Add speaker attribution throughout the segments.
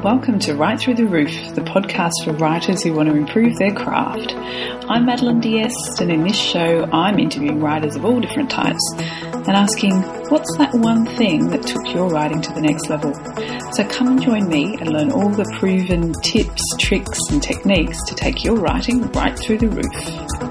Speaker 1: Welcome to Write Through the Roof, the podcast for writers who want to improve their craft. I'm Madeline Diest, and in this show I'm interviewing writers of all different types and asking, what's that one thing that took your writing to the next level? So come and join me and learn all the proven tips, tricks and techniques to take your writing right through the roof.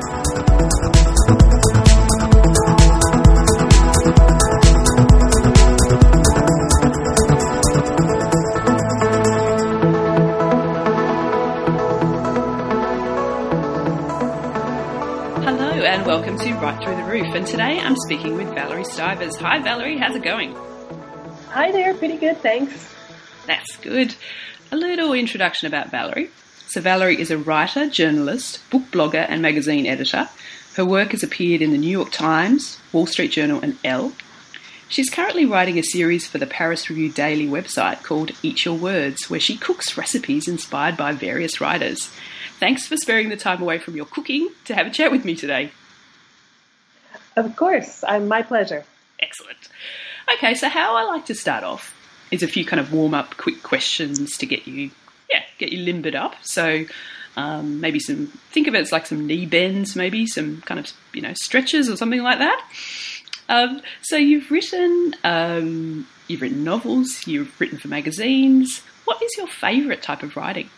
Speaker 1: Welcome to Write Through the Roof, and today I'm speaking with Valerie Stivers. Hi Valerie, how's it going?
Speaker 2: Hi there, pretty good, thanks.
Speaker 1: That's good. A little introduction about Valerie. So Valerie is a writer, journalist, book blogger and magazine editor. Her work has appeared in the New York Times, Wall Street Journal and Elle. She's currently writing a series for the Paris Review Daily website called Eat Your Words, where she cooks recipes inspired by various writers. Thanks for sparing the time away from your cooking to have a chat with me today.
Speaker 2: Of course, my pleasure.
Speaker 1: Excellent. Okay, so how I like to start off is a few kind of warm-up quick questions to get you limbered up. So maybe think of it as like some knee bends, maybe some kind of, stretches or something like that. So you've written novels, you've written for magazines. What is your favourite type of writing?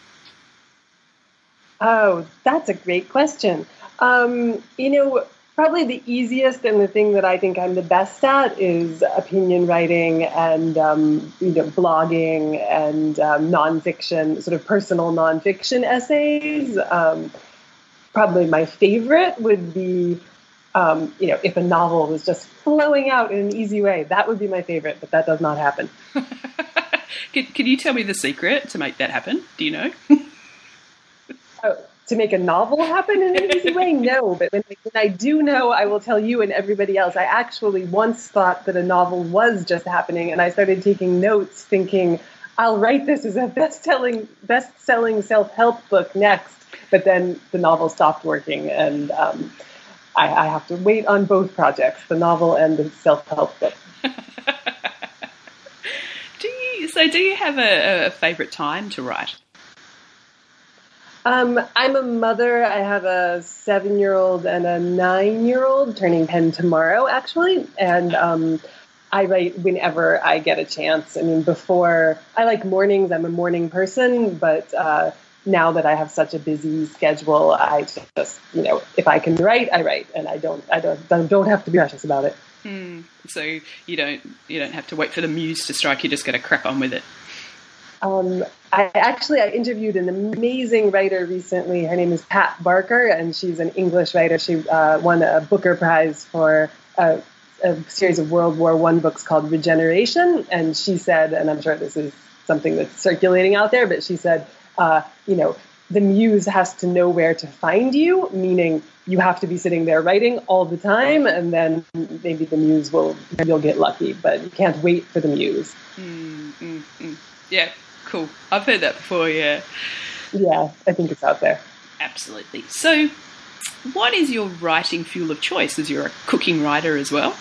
Speaker 2: Oh, that's a great question. Probably the easiest and the thing that I think I'm the best at is opinion writing and, blogging and nonfiction, sort of personal nonfiction essays. Probably my favorite would be, if a novel was just flowing out in an easy way. That would be my favorite, but that does not happen.
Speaker 1: Can you tell me the secret to make that happen? Do you know?
Speaker 2: To make a novel happen in an easy way? No, but when I do know, I will tell you and everybody else. I actually once thought that a novel was just happening, and I started taking notes thinking, I'll write this as a best-selling self-help book next. But then the novel stopped working, and I have to wait on both projects, the novel and the self-help book.
Speaker 1: Do you have a favourite time to write?
Speaker 2: I'm a mother. I have a 7-year-old and a 9-year-old turning 10 tomorrow, actually. And I write whenever I get a chance. I mean, before, I like mornings. I'm a morning person, but now that I have such a busy schedule, I just, if I can write, I write, and I don't have to be precious about it.
Speaker 1: So you don't have to wait for the muse to strike. You just got to crack on with it.
Speaker 2: I interviewed an amazing writer recently. Her name is Pat Barker, and she's an English writer. She won a Booker Prize for a series of World War I books called Regeneration. And she said, and I'm sure this is something that's circulating out there, but she said, the muse has to know where to find you, meaning you have to be sitting there writing all the time, and then maybe the muse you'll get lucky, but you can't wait for the muse.
Speaker 1: Yeah. Cool. I've heard that before, yeah.
Speaker 2: Yeah, I think it's out there.
Speaker 1: Absolutely. So what is your writing fuel of choice, as you're a cooking writer as well?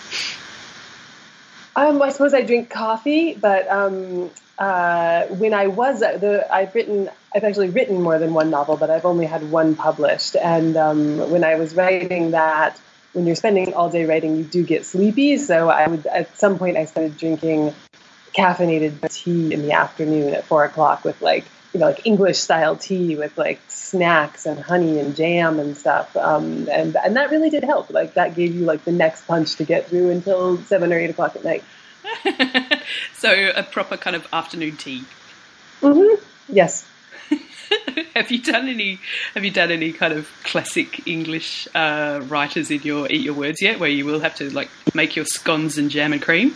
Speaker 2: I suppose I drink coffee, but when I was, I've actually written more than one novel, but I've only had one published. And when I was writing that, when you're spending all day writing, you do get sleepy. So at some point I started drinking caffeinated tea in the afternoon at 4:00 with like English style tea with like snacks and honey and jam and stuff. And that really did help. Like that gave you like the next punch to get through until 7 or 8 o'clock at night.
Speaker 1: So a proper kind of afternoon tea.
Speaker 2: Mm-hmm. Yes.
Speaker 1: Have you done any kind of classic English writers in your Eat Your Words yet, where you will have to like make your scones and jam and cream?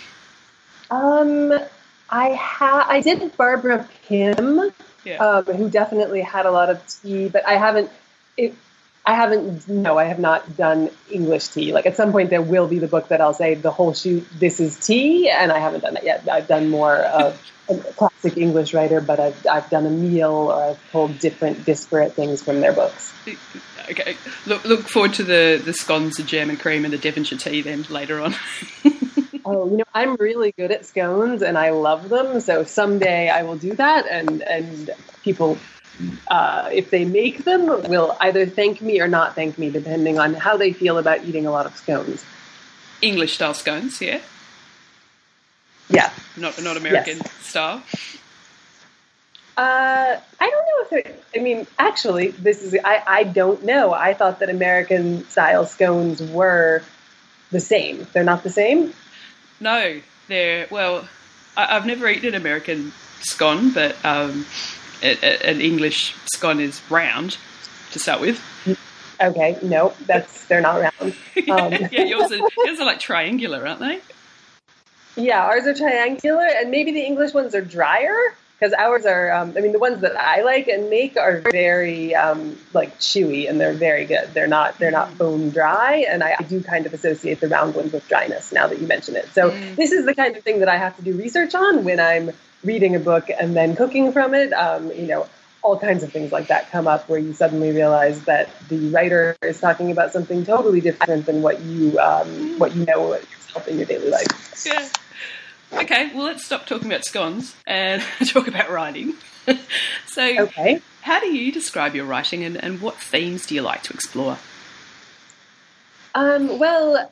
Speaker 2: I did Barbara Pym, who definitely had a lot of tea, but I have not done English tea. Like at some point there will be the book that I'll say the whole shoot, this is tea, and I haven't done that yet. I've done more of a classic English writer, but I've done a meal, or I've pulled different disparate things from their books.
Speaker 1: Okay, look forward to the scones and jam and cream and the Devonshire tea then later on.
Speaker 2: Oh, I'm really good at scones and I love them. So someday I will do that, and people, if they make them, will either thank me or not thank me, depending on how they feel about eating a lot of scones.
Speaker 1: English style scones, yeah?
Speaker 2: Yeah.
Speaker 1: Not American style?
Speaker 2: I don't know if actually, I don't know. I thought that American style scones were the same. They're not the same?
Speaker 1: No, I've never eaten an American scone, but an English scone is round to start with.
Speaker 2: Okay, no, they're not round.
Speaker 1: Yeah, yours are like triangular, aren't they?
Speaker 2: Yeah, ours are triangular, and maybe the English ones are drier, because ours are, the ones that I like and make are very, chewy, and they're very good. They're not bone dry, and I do kind of associate the round ones with dryness, now that you mention it. So this is the kind of thing that I have to do research on when I'm reading a book and then cooking from it. All kinds of things like that come up where you suddenly realize that the writer is talking about something totally different than what you know yourself in your daily life.
Speaker 1: Yeah. Okay, well, let's stop talking about scones and talk about writing. So,
Speaker 2: okay.
Speaker 1: How do you describe your writing, and what themes do you like to explore?
Speaker 2: Well,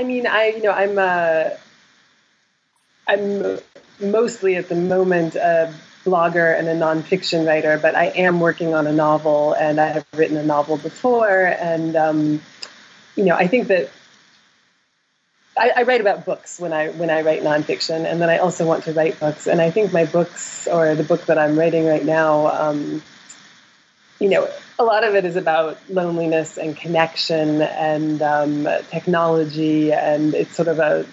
Speaker 2: I'm mostly at the moment a blogger and a nonfiction writer, but I am working on a novel, and I have written a novel before, and I think that I write about books when I write nonfiction, and then I also want to write books. And I think my books, or the book that I'm writing right now, a lot of it is about loneliness and connection and technology, and it's sort of a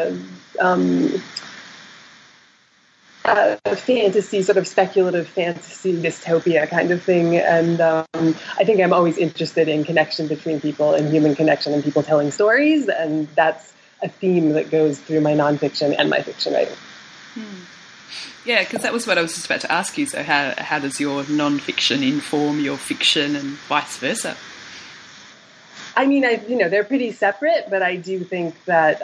Speaker 2: fantasy, sort of speculative fantasy dystopia kind of thing. And I think I'm always interested in connection between people and human connection and people telling stories, and that's a theme that goes through my nonfiction and my fiction writing.
Speaker 1: Yeah, because that was what I was just about to ask you. So how does your nonfiction inform your fiction and vice versa?
Speaker 2: They're pretty separate, but I do think that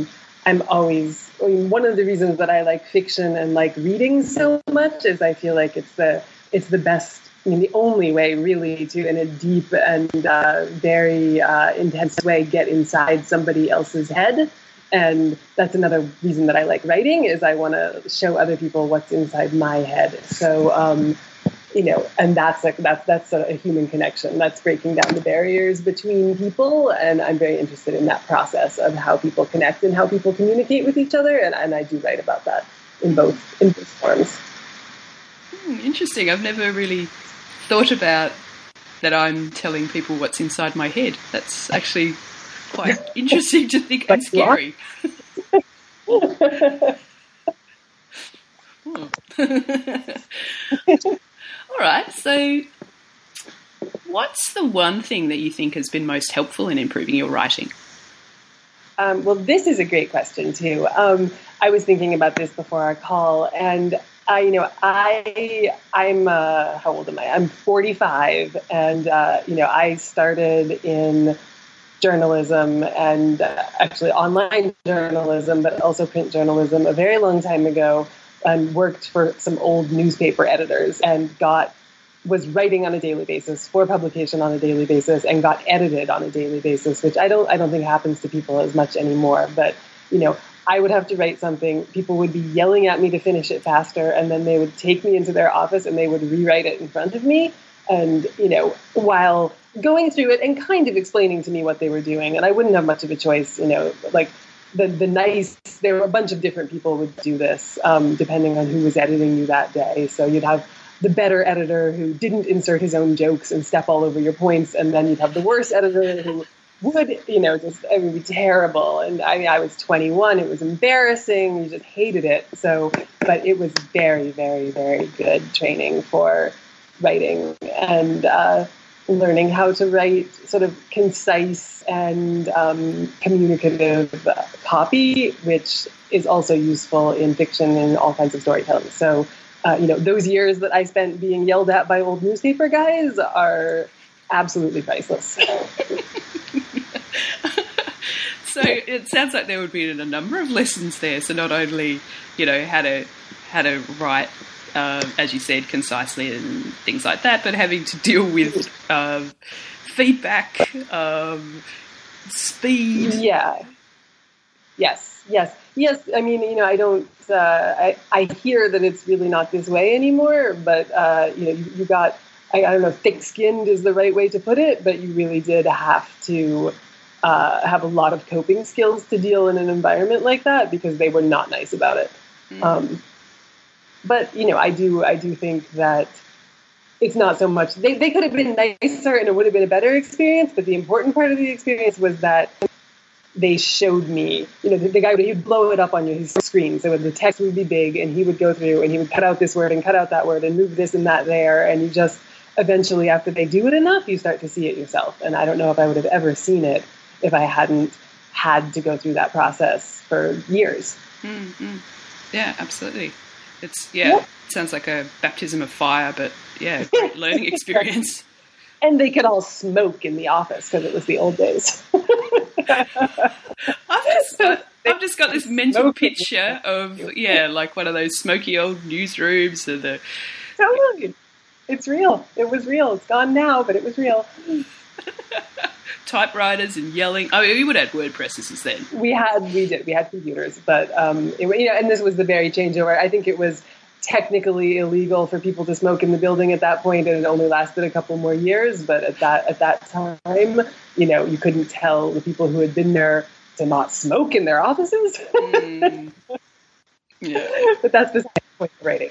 Speaker 2: one of the reasons that I like fiction and like reading so much is I feel like it's the best, the only way really to, in a deep and very intense way, get inside somebody else's head. And that's another reason that I like writing, is I want to show other people what's inside my head. So, and that's a human connection. That's breaking down the barriers between people. And I'm very interested in that process of how people connect and how people communicate with each other. And I do write about that in both forms.
Speaker 1: Interesting. I've never really thought about that I'm telling people what's inside my head. That's actually quite interesting to think, and scary. All right, so what's the one thing that you think has been most helpful in improving your writing?
Speaker 2: Well, this is a great question too. I was thinking about this before our call, and I'm how old am I? I'm 45, and I started in journalism, and actually online journalism, but also print journalism, a very long time ago, and worked for some old newspaper editors, and was writing on a daily basis for publication on a daily basis, and got edited on a daily basis, which I don't think happens to people as much anymore. But I would have to write something, people would be yelling at me to finish it faster, and then they would take me into their office and they would rewrite it in front of me, and while going through it and kind of explaining to me what they were doing. And I wouldn't have much of a choice, like there were a bunch of different people would do this, depending on who was editing you that day. So you'd have the better editor who didn't insert his own jokes and step all over your points, and then you'd have the worst editor who would, it would be terrible. And I was 21, it was embarrassing, you just hated it. So, but it was very, very, very good training for writing and learning how to write sort of concise and communicative copy, which is also useful in fiction and all kinds of storytelling. So, those years that I spent being yelled at by old newspaper guys are absolutely priceless.
Speaker 1: So it sounds like there would be a number of lessons there. So not only, how to write, as you said, concisely and things like that, but having to deal with feedback, speed.
Speaker 2: Yeah. Yes. I mean, I don't. I hear that it's really not this way anymore. But you got. I don't know if thick-skinned is the right way to put it, but you really did have to have a lot of coping skills to deal in an environment like that because they were not nice about it. Mm. But I do think that it's not so much. They could have been nicer and it would have been a better experience. But the important part of the experience was that they showed me, the guy, he'd blow it up on his screen. So the text would be big and he would go through and he would cut out this word and cut out that word and move this and that there. And you just, eventually, after they do it enough, you start to see it yourself. And I don't know if I would have ever seen it if I hadn't had to go through that process for years.
Speaker 1: Mm-hmm. Yeah, absolutely. It sounds like a baptism of fire, but great learning experience.
Speaker 2: And they could all smoke in the office because it was the old days.
Speaker 1: I've just got this mental picture of, like one of those smoky old newsrooms.
Speaker 2: Totally. It's real. It was real. It's gone now, but it was real.
Speaker 1: Typewriters and yelling. I mean, we would have had word processors then.
Speaker 2: We did. We had computers, but and this was the very changeover. I think it was technically illegal for people to smoke in the building at that point, and it only lasted a couple more years. But at that time, you couldn't tell the people who had been there to not smoke in their offices.
Speaker 1: Yeah,
Speaker 2: but that's beside the point of writing.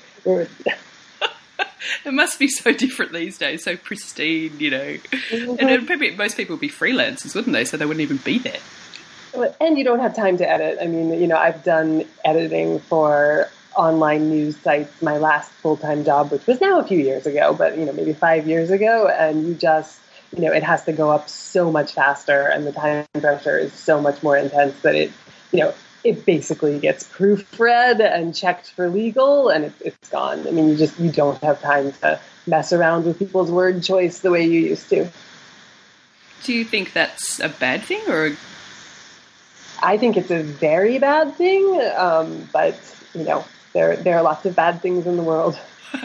Speaker 1: It must be so different these days, so pristine, Mm-hmm. And then most people would be freelancers, wouldn't they? So they wouldn't even be there.
Speaker 2: And you don't have time to edit. I mean, I've done editing for online news sites, my last full-time job, which was now a few years ago, but, maybe 5 years ago. And you just, it has to go up so much faster and the time pressure is so much more intense that it basically gets proofread and checked for legal and it's gone. I mean, you don't have time to mess around with people's word choice the way you used to.
Speaker 1: Do you think that's a bad thing or?
Speaker 2: I think it's a very bad thing. But there are lots of bad things in the world.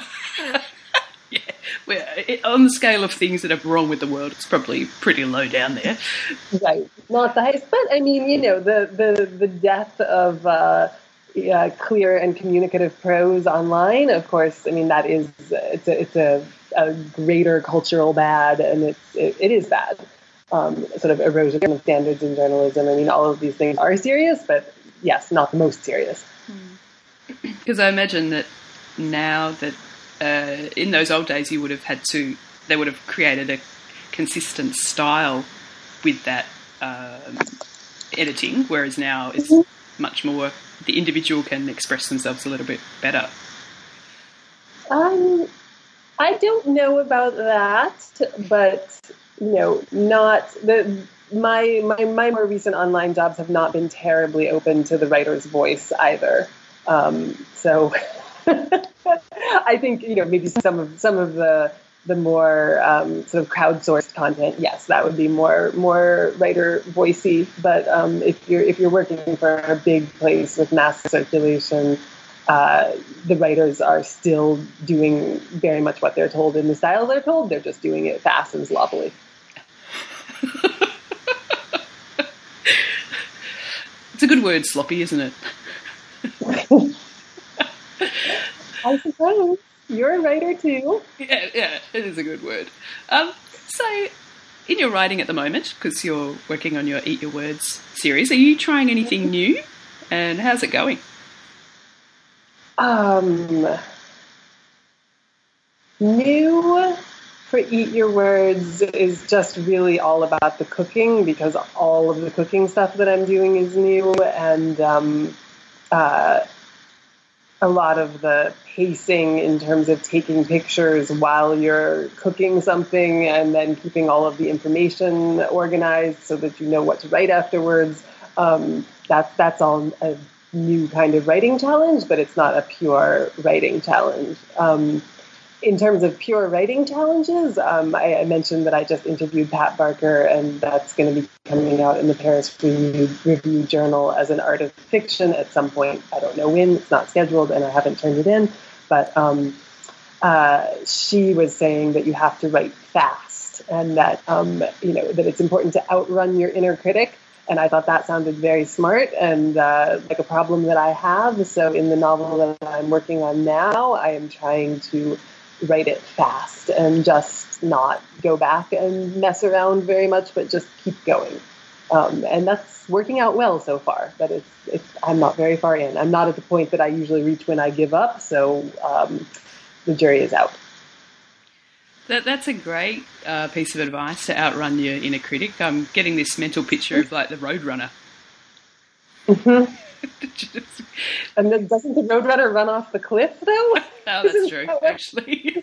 Speaker 1: On the scale of things that are wrong with the world, it's probably pretty low down there.
Speaker 2: Right, not the highest, but I mean, the death of clear and communicative prose online. Of course, I mean it's a greater cultural bad, and it is bad. Sort of erosion of standards in journalism. I mean, all of these things are serious, but yes, not the most serious.
Speaker 1: Because I imagine that now that. In those old days, they would have created a consistent style with that editing, whereas now it's much more, the individual can express themselves a little bit better.
Speaker 2: I don't know about that, but, not my more recent online jobs have not been terribly open to the writer's voice either. So I think, maybe some of the more sort of crowdsourced content, yes, that would be more writer voicey. But if you're working for a big place with mass circulation, the writers are still doing very much what they're told in the style they're told. They're just doing it fast and sloppily.
Speaker 1: It's a good word, sloppy, isn't it?
Speaker 2: I suppose. You're a writer too.
Speaker 1: Yeah, it is a good word. So, in your writing at the moment, because you're working on your Eat Your Words series, are you trying anything new? And how's it going?
Speaker 2: New for Eat Your Words is just really all about the cooking, because all of the cooking stuff that I'm doing is new, and a lot of the pacing in terms of taking pictures while you're cooking something and then keeping all of the information organized so that you know what to write afterwards. That's all a new kind of writing challenge, but it's not a pure writing challenge. in terms of pure writing challenges, I mentioned that I just interviewed Pat Barker, and that's going to be coming out in the Paris Review Journal as an art of fiction at some point. I don't know when. It's not scheduled, and I haven't turned it in. But she was saying that you have to write fast, and that that it's important to outrun your inner critic. And I thought that sounded very smart and like a problem that I have. So in the novel that I'm working on now, I am trying to write it fast and just not go back and mess around very much, but just keep going. And that's working out well so far, but I'm not very far in. I'm not at the point that I usually reach when I give up, so the jury is out.
Speaker 1: That's a great piece of advice, to outrun your inner critic. I'm getting this mental picture of like the Roadrunner.
Speaker 2: Mm-hmm. And then doesn't the Roadrunner run off the cliff, though?
Speaker 1: Oh, that's true, actually.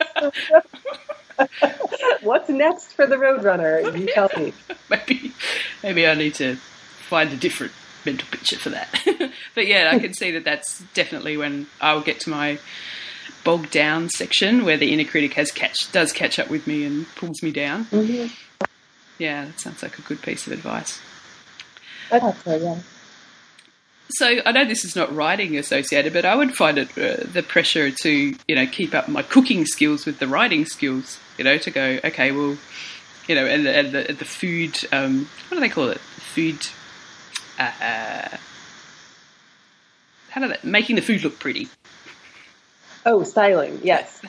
Speaker 2: What's next for the Roadrunner? You tell me.
Speaker 1: Maybe I need to find a different mental picture for that. But yeah, I can see that that's definitely when I'll get to my bogged down section where the inner critic does catch up with me and pulls me down.
Speaker 2: Mm-hmm.
Speaker 1: Yeah, that sounds like a good piece of advice.
Speaker 2: I thought so, yeah.
Speaker 1: So I know this is not writing associated, but I would find it the pressure to, keep up my cooking skills with the writing skills, to go, okay, well, and the food, what do they call it? Food, making the food look pretty.
Speaker 2: Oh, styling, yes.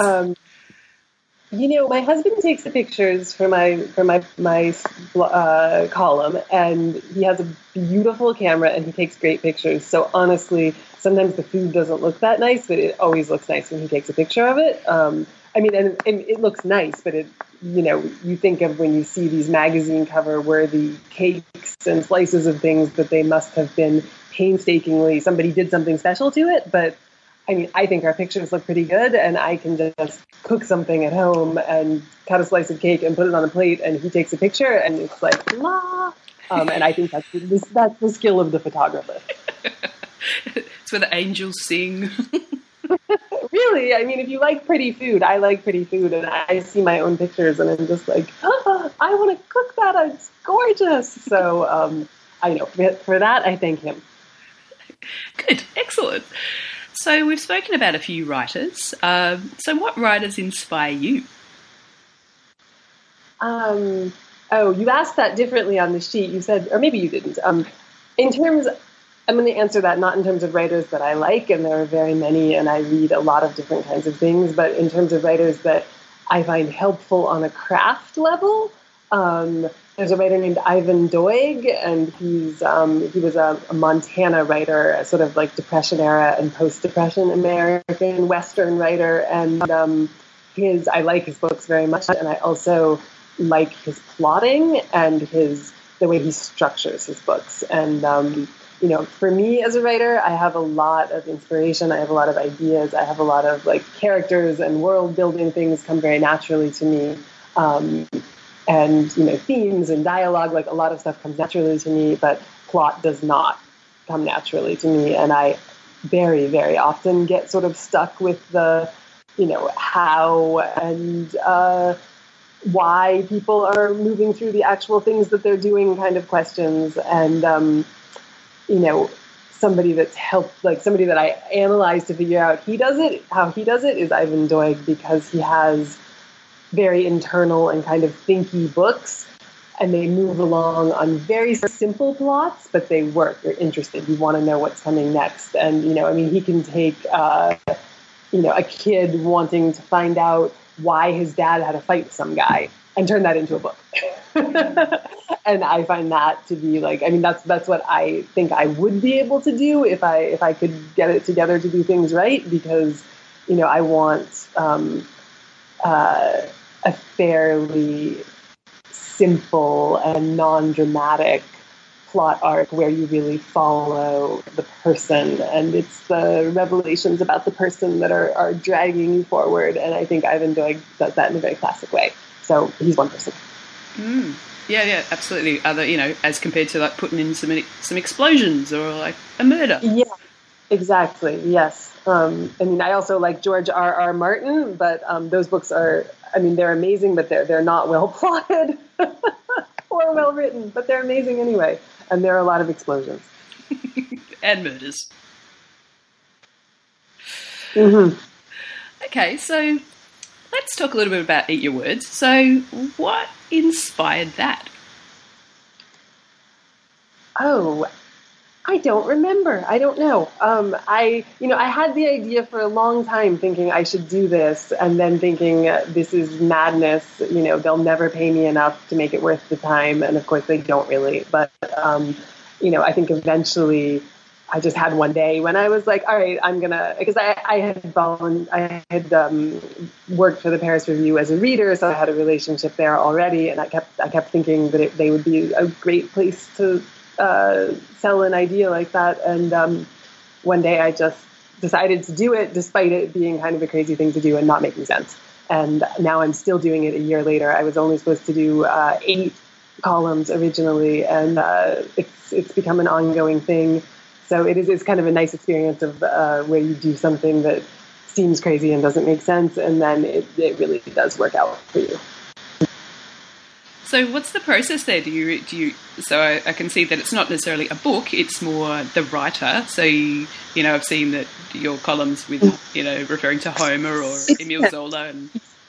Speaker 2: My husband takes the pictures for my column, and he has a beautiful camera, and he takes great pictures. So honestly, sometimes the food doesn't look that nice, but it always looks nice when he takes a picture of it. And it looks nice, but you think of when you see these magazine cover worthy cakes and slices of things that they must have been painstakingly, somebody did something special to it, but I think our pictures look pretty good, and I can just cook something at home and cut a slice of cake and put it on a plate, and he takes a picture, and it's like, la. And I think that's the skill of the photographer.
Speaker 1: It's where the angels sing.
Speaker 2: Really? If you like pretty food, I like pretty food, and I see my own pictures, and I'm just like, I want to cook that. It's gorgeous. So I know for that, I thank him.
Speaker 1: Good. Excellent. So we've spoken about a few writers. So what writers inspire you?
Speaker 2: You asked that differently on the sheet. You said, or maybe you didn't. I'm going to answer that not in terms of writers that I like, and there are very many, and I read a lot of different kinds of things, but in terms of writers that I find helpful on a craft level. There's a writer named Ivan Doig, and he was a Montana writer, a sort of like Depression era and post-Depression American Western writer, and I like his books very much, and I also like his plotting and the way he structures his books. And for me as a writer, I have a lot of inspiration, I have a lot of ideas, I have a lot of characters and world building things come very naturally to me. And, themes and dialogue, a lot of stuff comes naturally to me, but plot does not come naturally to me. And I very, very often get sort of stuck with the, how and why people are moving through the actual things that they're doing kind of questions. And, somebody that's helped, somebody that I analyze to figure out how he does it is Ivan Doig, because he has very internal and kind of thinky books, and they move along on very simple plots, but they work. You're interested. You want to know what's coming next. And, he can take, a kid wanting to find out why his dad had a fight with some guy and turn that into a book. And I find that to be that's what I think I would be able to do if I could get it together to do things right, because, I want, a fairly simple and non-dramatic plot arc where you really follow the person, and it's the revelations about the person that are dragging you forward. And I think Ivan Doig does that in a very classic way. So he's one person.
Speaker 1: Yeah, absolutely. Other, as compared to putting in some explosions or a murder.
Speaker 2: Yeah. Exactly. Yes. I mean, I also like George R. R. Martin, but those books are, I mean, they're amazing, but they're not well plotted or well written, but they're amazing anyway. And there are a lot of explosions
Speaker 1: and murders.
Speaker 2: Mm-hmm.
Speaker 1: Okay, so let's talk a little bit about Eat Your Words. So, what inspired that?
Speaker 2: Oh, I don't remember. I don't know. I had the idea for a long time, thinking I should do this, and then thinking this is madness. They'll never pay me enough to make it worth the time, and of course they don't really. But I think eventually, I just had one day when I was like, all right, I'm gonna, because I had worked for the Paris Review as a reader, so I had a relationship there already, and I kept thinking that they would be a great place to sell an idea like that. And one day I just decided to do it, despite it being kind of a crazy thing to do and not making sense. And now I'm still doing it a year later. I was only supposed to do 8 columns originally, and it's become an ongoing thing. So it's kind of a nice experience of where you do something that seems crazy and doesn't make sense, and then it really does work out for you.
Speaker 1: So what's the process there? Do you? So I can see that it's not necessarily a book; it's more the writer. So I've seen that your columns with referring to Homer or Emile Zola, and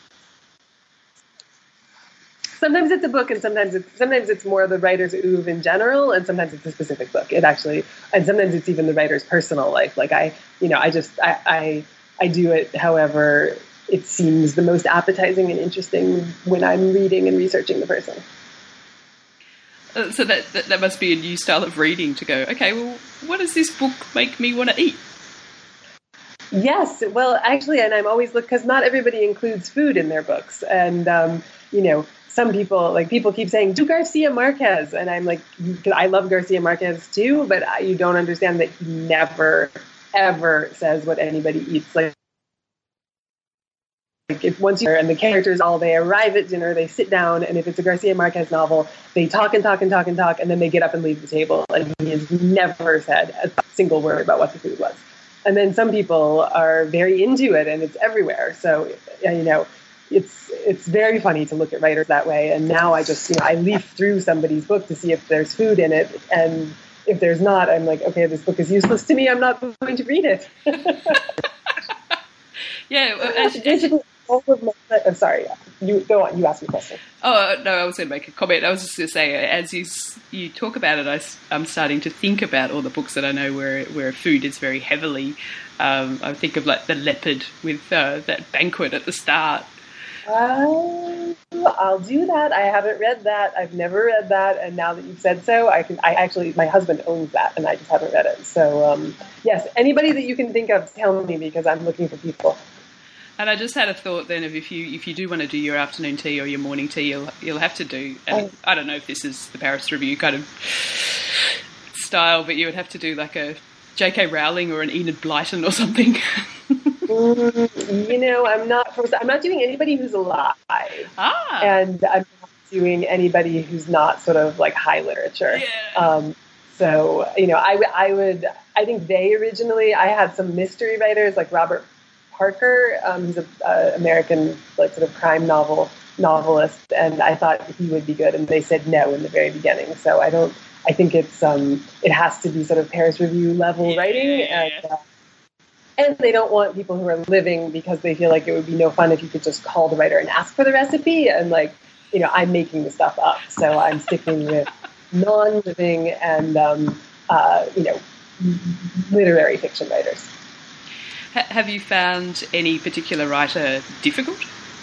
Speaker 2: sometimes it's a book, and sometimes it's more the writer's oeuvre in general, and sometimes it's a specific book. And sometimes it's even the writer's personal life. Like I do it however it seems the most appetizing and interesting when I'm reading and researching the person.
Speaker 1: So that must be a new style of reading, to go, okay, well, what does this book make me want to eat?
Speaker 2: Yes, well, actually, and I'm always because not everybody includes food in their books, and some people keep saying, do Garcia Marquez, and I'm like, I love Garcia Marquez too, but you don't understand that he never ever says what anybody eats. Like if once and the characters they arrive at dinner, they sit down, and if it's a Garcia Marquez novel, they talk and talk and talk and talk, and then they get up and leave the table, and he has never said a single word about what the food was. And then some people are very into it, and it's everywhere. So it's very funny to look at writers that way. And now I just I leaf through somebody's book to see if there's food in it, and if there's not, I'm like, okay, this book is useless to me. I'm not going to read it.
Speaker 1: Yeah.
Speaker 2: Sorry, you go on. You asked me a question.
Speaker 1: Oh, no, I was going to make a comment. I was just going to say, as you talk about it, I'm starting to think about all the books that I know where food is very heavily. I think of like The Leopard with that banquet at the start.
Speaker 2: I'll do that. I haven't read that. I've never read that, and now that you've said so, my husband owns that, and I just haven't read it. So yes, anybody that you can think of, tell me, because I'm looking for people.
Speaker 1: And I just had a thought then of if you do want to do your afternoon tea or your morning tea, you'll have to do. And I don't know if this is the Paris Review kind of style, but you would have to do like a J.K. Rowling or an Enid Blyton or something.
Speaker 2: I'm not doing anybody who's alive, and I'm not doing anybody who's not sort of like high literature.
Speaker 1: Yeah.
Speaker 2: So I think I had some mystery writers like Robert Parker, who's an American like sort of crime novelist, and I thought he would be good, and they said no in the very beginning. So I think it has to be sort of Paris Review level writing, and they don't want people who are living, because they feel like it would be no fun if you could just call the writer and ask for the recipe, and I'm making the stuff up. So I'm sticking with non-living and literary fiction writers.
Speaker 1: Have you found any particular writer difficult?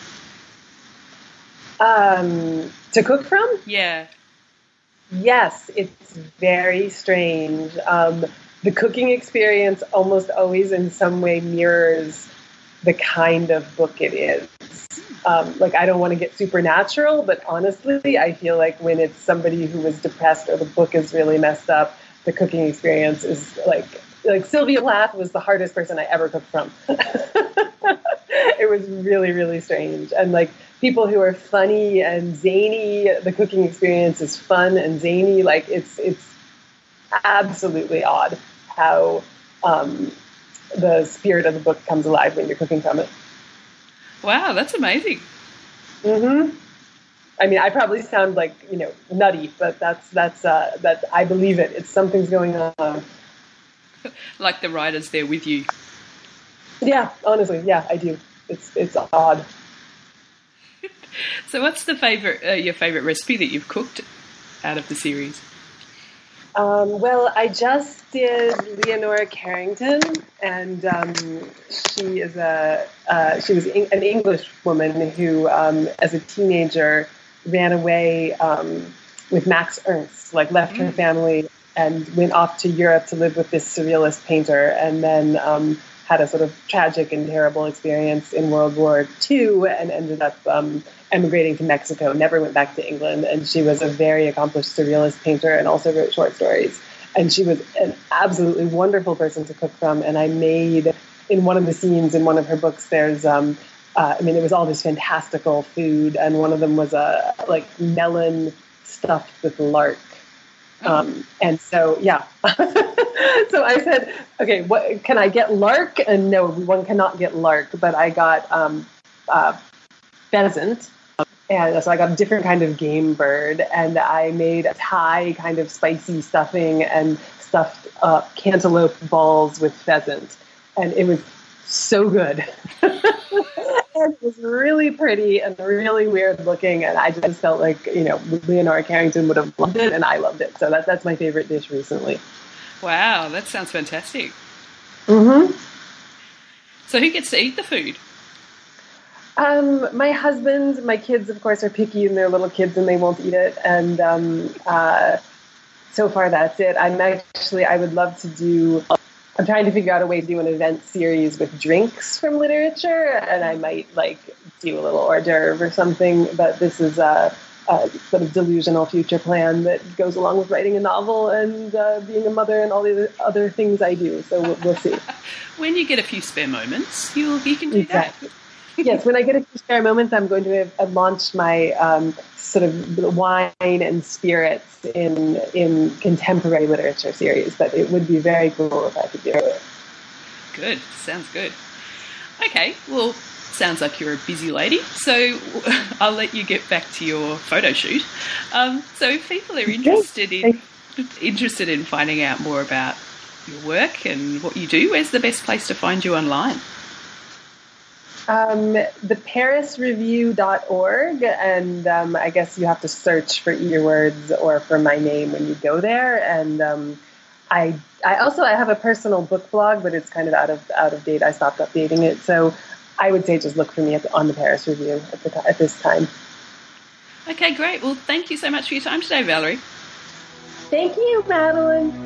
Speaker 2: To cook from?
Speaker 1: Yeah.
Speaker 2: Yes, it's very strange. The cooking experience almost always in some way mirrors the kind of book it is. I don't want to get supernatural, but honestly, I feel like when it's somebody who is depressed or the book is really messed up, the cooking experience is like Sylvia Plath was the hardest person I ever cooked from. It was really, really strange. And people who are funny and zany, the cooking experience is fun and zany. It's absolutely odd how the spirit of the book comes alive when you're cooking from it.
Speaker 1: Wow, that's amazing.
Speaker 2: Mm-hmm. I mean, I probably sound like, nutty, but that's I believe it. It's something's going on.
Speaker 1: Like the writer's there with you.
Speaker 2: Yeah, honestly, yeah, I do. It's odd.
Speaker 1: So what's your favorite recipe that you've cooked out of the series?
Speaker 2: Well, I just did Leonora Carrington, and she was an English woman who, as a teenager, ran away with Max Ernst, left her family and went off to Europe to live with this surrealist painter, and then had a sort of tragic and terrible experience in World War II and ended up emigrating to Mexico, never went back to England. And she was a very accomplished surrealist painter and also wrote short stories. And she was an absolutely wonderful person to cook from. And I made, in one of the scenes in one of her books, there's, it was all this fantastical food. And one of them was melon stuffed with lark. And so, yeah. So I said, okay, what can I get lark? And no, one cannot get lark, but I got pheasant. And so I got a different kind of game bird, and I made a Thai kind of spicy stuffing and stuffed cantaloupe balls with pheasant. And it was so good. And it was really pretty and really weird looking, and I just felt like, Leonora Carrington would have loved it, and I loved it. So that's my favorite dish recently.
Speaker 1: Wow, that sounds fantastic.
Speaker 2: Mm-hmm.
Speaker 1: So who gets to eat the food?
Speaker 2: My husband, my kids, of course, are picky, and they're little kids and they won't eat it. And so far that's it. I would love to I'm trying to figure out a way to do an event series with drinks from literature, and I might do a little hors d'oeuvre or something, but this is a sort of delusional future plan that goes along with writing a novel and being a mother and all the other things I do. So we'll see.
Speaker 1: When you get a few spare moments, you can do
Speaker 2: exactly.
Speaker 1: that.
Speaker 2: Yes, when I get a few spare moments, I'm going to launch my sort of wine and spirits in contemporary literature series. But it would be very cool if I could do it. Good.
Speaker 1: Sounds good. Okay, well, sounds like you're a busy lady, so I'll let you get back to your photo shoot. So if people are interested in finding out more about your work and what you do, where's the best place to find you online?
Speaker 2: theparisreview.org, and I guess you have to search for Earwords or for my name when you go there. And I have a personal book blog, but it's kind of out of date. I stopped updating it, so I would say just look for me on the Paris Review at this time.
Speaker 1: Okay, great. Well, thank you so much for your time today, Valerie.
Speaker 2: Thank you, Madeline.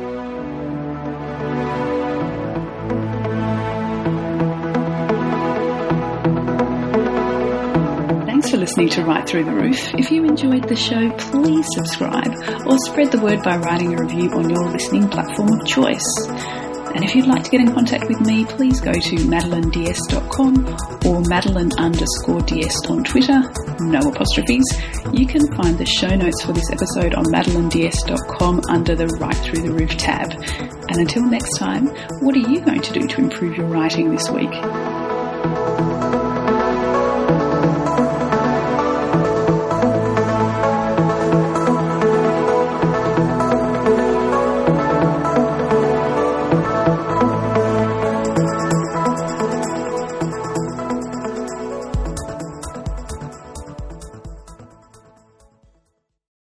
Speaker 1: Thanks for listening to Right Through the Roof. If you enjoyed the show, please subscribe or spread the word by writing a review on your listening platform of choice. And if you'd like to get in contact with me, please go to madelineds.com or Madeline_DS on Twitter, no apostrophes. You can find the show notes for this episode on madelineds.com under the Right Through the Roof tab. And until next time, what are you going to do to improve your writing this week?